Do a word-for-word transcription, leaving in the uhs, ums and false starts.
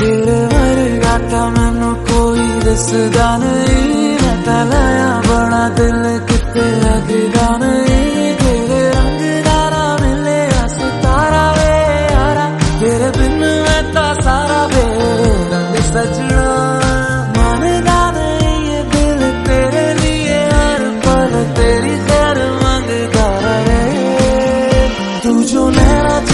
तेरे वर्गा ता मैनू कोई दसदा नहीं, मैं ता लाया बड़ा दिल किते लगदा नहीं। तेरे रंग दारा मिले सितारा वे यारा, तेरे बिन मैं ता सारा बेरंग सजना। मानदा नहीं ये दिल तेरे लिए हर पल तेरी खैर मांगता रहे, तू जो नैना